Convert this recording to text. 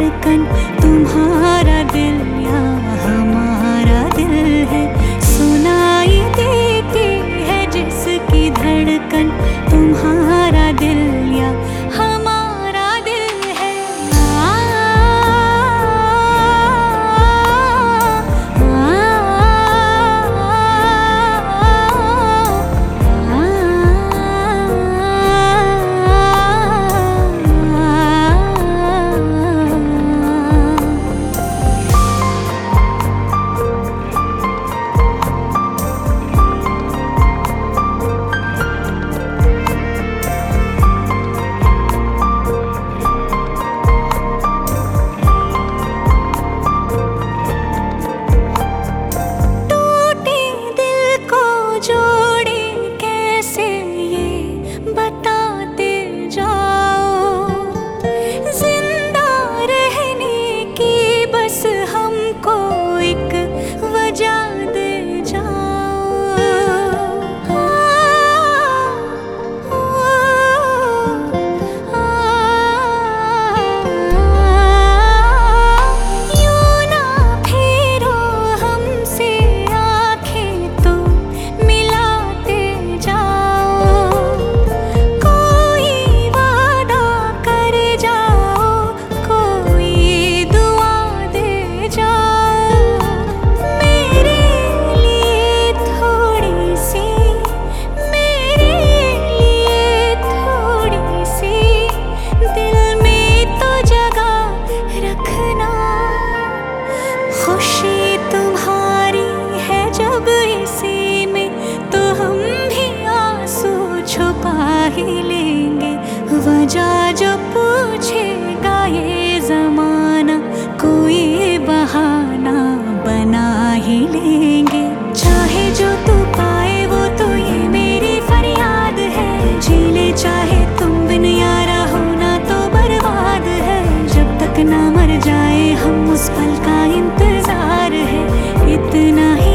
धड़कन तुम्हारा दिल या हमारा दिल है। सुनाई देती है जिसकी धड़कन तुम्हारा दिल या हमारा दिल है। खुशी तुम्हारी है जब इसी में, तो हम भी आंसू छुपा ही लेंगे। वजह जो पूछेगा ये जमाना, कोई बहाना बना ही लेंगे। चाहे जो तू पाए वो तो ये मेरी फरियाद है। जी ले चाहे तुम बिन यारा होना तो बर्बाद है। जब तक ना मर जाए हम उस पल का इंतजार है, इतना ही